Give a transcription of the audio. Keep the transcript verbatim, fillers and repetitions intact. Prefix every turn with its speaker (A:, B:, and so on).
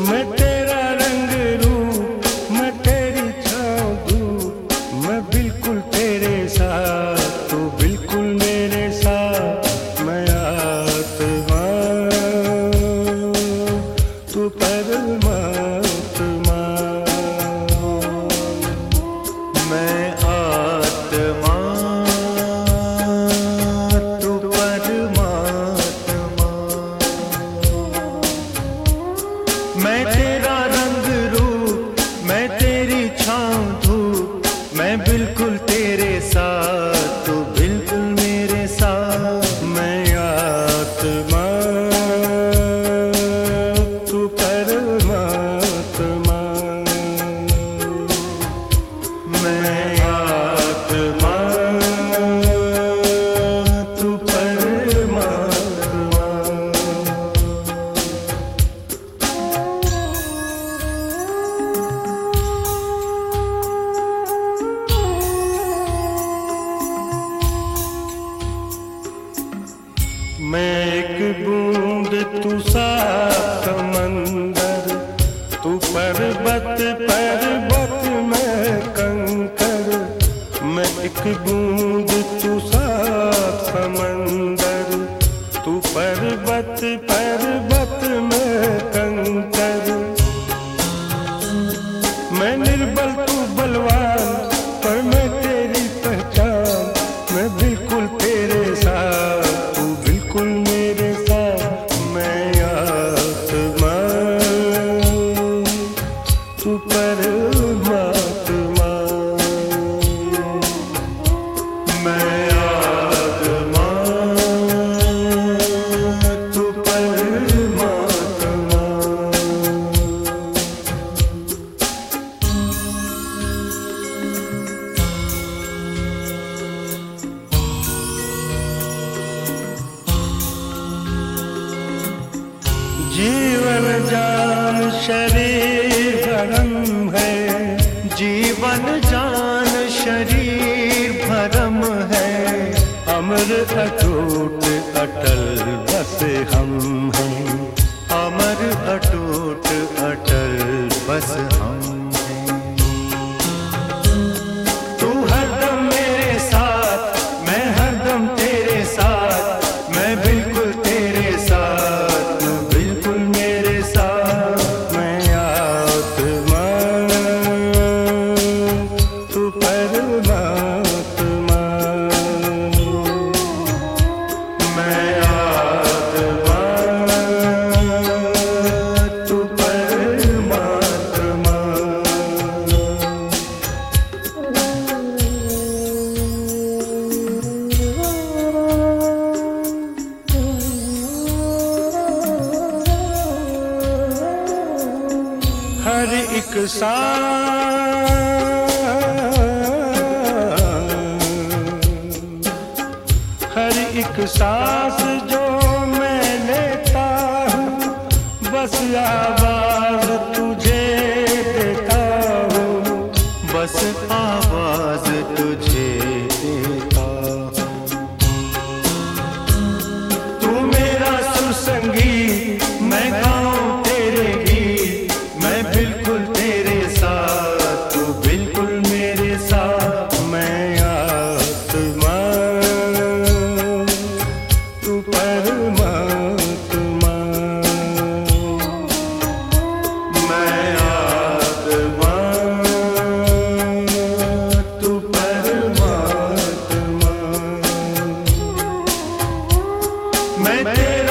A: मैं तेरा रंग रूप, मैं तेरी छाँव धूप, मैं बिल्कुल तेरे साथ, तू बिल्कुल मेरे साथ। मैं आत्मा, तू परमात्मा।
B: मैं आत्मा, तू परमात्मा। मैं तेरा रंग रूप, मैं तेरी छाँव धूप, मैं बिल्कुल तेरे साथ, तू बिल्कुल मेरे साथ।
A: मैं आत्मा, तू परमात्मा।
B: मैं आत्मा, तू परमात्मा।
A: मैं एक बूंद, तू साफ समंदर, तू पर्वत पर्वत मैं कंकर। मैं एक बूंद, तू साफ समंदर, तू पर्वत पर्वत मैं कंकर। मैं निर्बल, तू बलवान, पर मैं तेरी पहचान। मैं बिल्कुल तेरे साथ, तू बिल्कुल मेरे साथ। मैं आत्मा, तू परमात्मा।
B: मैं आत्मा, तू परमात्मा।
A: जीवन जान शरीर भरम है,
B: जीवन जान शरीर भरम है।
A: अमर अटूट अटल बस हम हैं।
B: अमर अटूट अटल बस हम हैं।
A: तू हरदम मेरे साथ, मैं हरदम तेरे साथ। मैं बिल्कुल तेरे साथ, तू बिल्कुल मेरे साथ। मैं आत्मा, तू परमात्मा।
B: मैं आत्मा,
A: तू परमात्मा। हर एक सांस, हर एक सांस जो मैं लेता हूँ, बस आवाज तुझे देता हूँ।
B: बस आवाज तुझे देता हूँ।
A: तू मेरा सुसंगीत, मैं गाऊं तेरे गीत। मैं बिल्कुल तेरे साथ, तू बिल्कुल मेरे साथ। मैं आत्मा, तू परमात्मा।
B: मैं आत्मा,
A: तू परमात्मा। मैं तेरे